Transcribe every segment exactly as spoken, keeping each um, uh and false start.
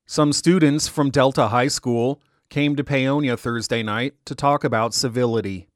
Some students from Delta High School came to Paonia Thursday night to talk about civility.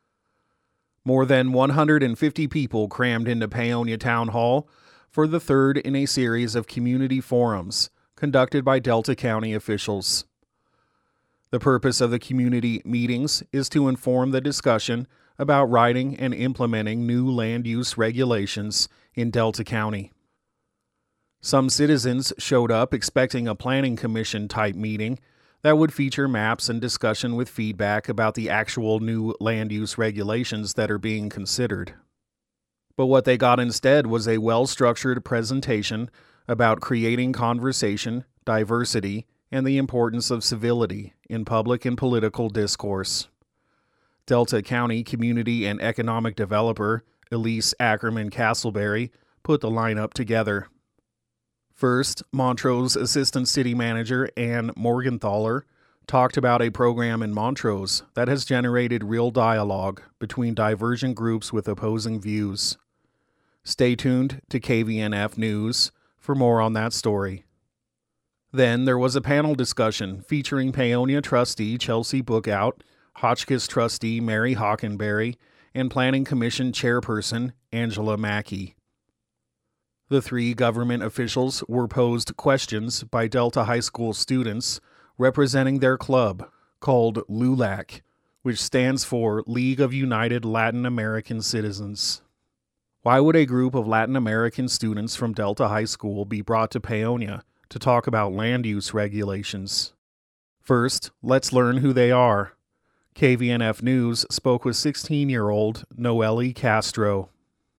More than one hundred fifty people crammed into Paonia Town Hall for the third in a series of community forums conducted by Delta County officials. The purpose of the community meetings is to inform the discussion about writing and implementing new land use regulations in Delta County. Some citizens showed up expecting a planning commission type meeting that would feature maps and discussion with feedback about the actual new land use regulations that are being considered. But what they got instead was a well-structured presentation about creating conversation, diversity, and the importance of civility in public and political discourse. Delta County community and economic developer Elise Ackerman Castleberry put the lineup together. First, Montrose Assistant City Manager Ann Morgenthaler talked about a program in Montrose that has generated real dialogue between divergent groups with opposing views. Stay tuned to K V N F News for more on that story. Then there was a panel discussion featuring Paonia trustee Chelsea Bookout, Hotchkiss trustee Mary Hockenberry, and Planning Commission chairperson Angela Mackey. The three government officials were posed questions by Delta High School students representing their club, called LULAC, which stands for League of United Latin American Citizens. Why would a group of Latin American students from Delta High School be brought to Paonia to talk about land use regulations? First, let's learn who they are. K V N F News spoke with sixteen-year-old Noelle Castro.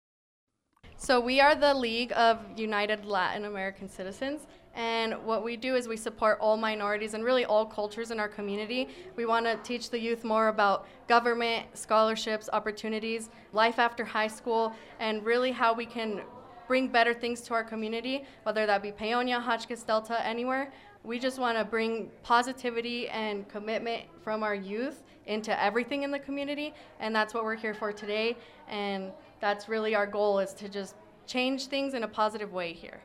So we are the League of United Latin American Citizens, and what we do is we support all minorities and really all cultures in our community. We want to teach the youth more about government, scholarships, opportunities, life after high school, and really how we can bring better things to our community, whether that be Paonia, Hotchkiss, Delta, anywhere. We just want to bring positivity and commitment from our youth into everything in the community, and that's what we're here for today. And that's really our goal, is to just change things in a positive way here.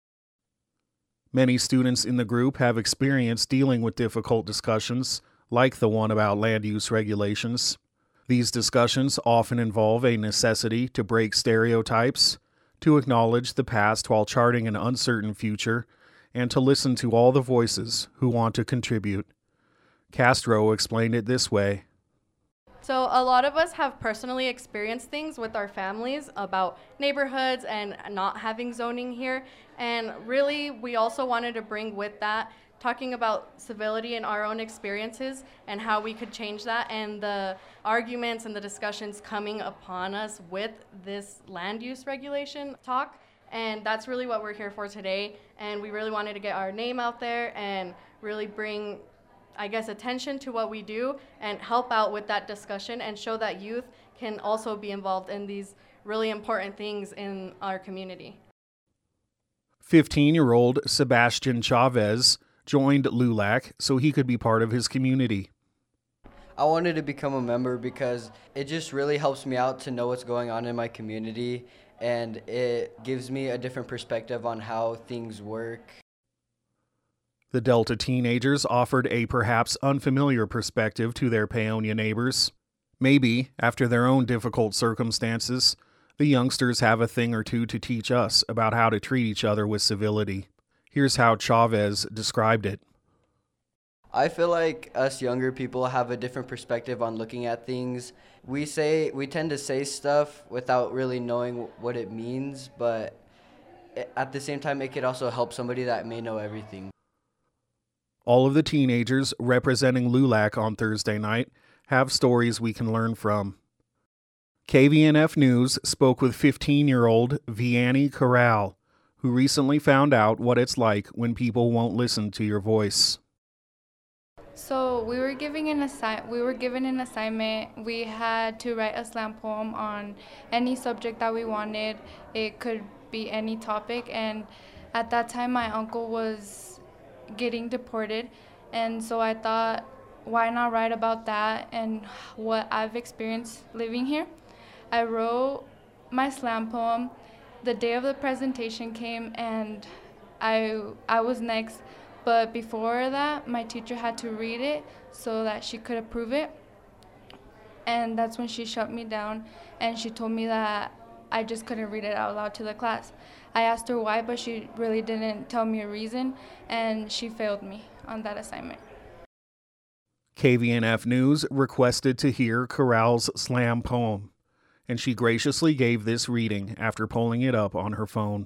Many students in the group have experience dealing with difficult discussions, like the one about land use regulations. These discussions often involve a necessity to break stereotypes, to acknowledge the past while charting an uncertain future, and to listen to all the voices who want to contribute. Castro explained it this way. So a lot of us have personally experienced things with our families about neighborhoods and not having zoning here. And really, we also wanted to bring with that, talking about civility and our own experiences and how we could change that, and the arguments and the discussions coming upon us with this land use regulation talk. And that's really what we're here for today. And we really wanted to get our name out there and really bring, I guess, attention to what we do and help out with that discussion and show that youth can also be involved in these really important things in our community. fifteen-year-old Sebastian Chavez joined LULAC so he could be part of his community. I wanted to become a member because it just really helps me out to know what's going on in my community, and it gives me a different perspective on how things work. The Delta teenagers offered a perhaps unfamiliar perspective to their Paonia neighbors. Maybe, after their own difficult circumstances, the youngsters have a thing or two to teach us about how to treat each other with civility. Here's how Chavez described it. I feel like us younger people have a different perspective on looking at things. We say we tend to say stuff without really knowing what it means, but at the same time, it could also help somebody that may know everything. All of the teenagers representing LULAC on Thursday night have stories we can learn from. K V N F News spoke with fifteen-year-old Vianney Corral, who recently found out what it's like when people won't listen to your voice. So we were giving an assi- we were given an assignment. We had to write a slam poem on any subject that we wanted. It could be any topic, and at that time my uncle was getting deported, and so I thought, why not write about that and what I've experienced living here. I wrote my slam poem. The day of the presentation came, and I I was next But before that, my teacher had to read it so that she could approve it. And that's when she shut me down and she told me that I just couldn't read it out loud to the class. I asked her why, but she really didn't tell me a reason, and she failed me on that assignment. K V N F News requested to hear Corral's slam poem, and she graciously gave this reading after pulling it up on her phone.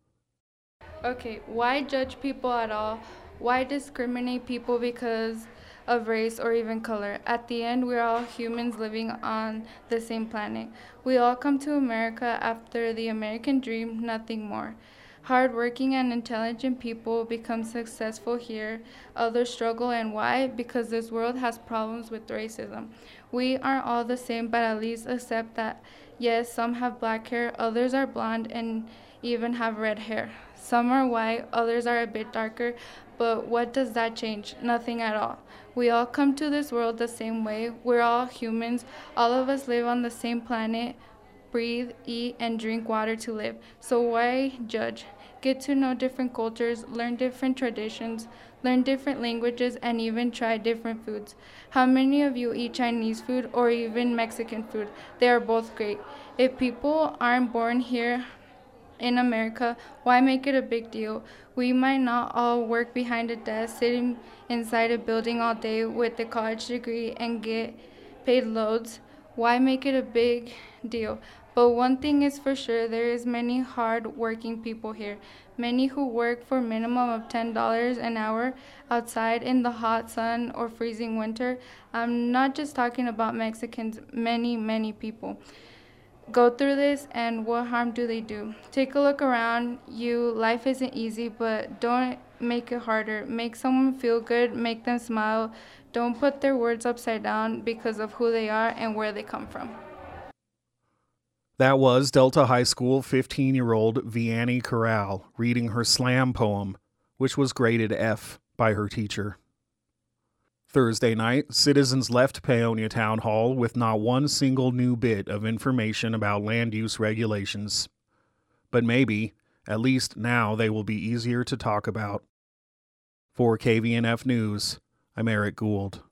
Okay, why judge people at all? Why discriminate people because of race or even color? At the end, we're all humans living on the same planet. We all come to America after the American dream, nothing more. Hardworking and intelligent people become successful here. Others struggle, and why? Because this world has problems with racism. We aren't all the same, but at least accept that, yes, some have black hair, others are blonde, and even have red hair. Some are white, others are a bit darker, but what does that change? Nothing at all. We all come to this world the same way. We're all humans. All of us live on the same planet, breathe, eat, and drink water to live. So why judge? Get to know different cultures, learn different traditions, learn different languages, and even try different foods. How many of you eat Chinese food or even Mexican food? They are both great. If people aren't born here in America, why make it a big deal? We might not all work behind a desk, sitting inside a building all day with a college degree and get paid loads. Why make it a big deal? But one thing is for sure, there is many hard-working people here, many who work for a minimum of ten dollars an hour outside in the hot sun or freezing winter. I'm not just talking about Mexicans, many, many people go through this, and what harm do they do? Take a look around you. Life isn't easy, but don't make it harder. Make someone feel good, make them smile. Don't put their words upside down because of who they are and where they come from. That was Delta High School fifteen-year-old Vianney Corral reading her slam poem, which was graded F by her teacher. Thursday night, citizens left Paonia Town Hall with not one single new bit of information about land use regulations. But maybe, at least now, they will be easier to talk about. For K V N F News, I'm Eric Gould.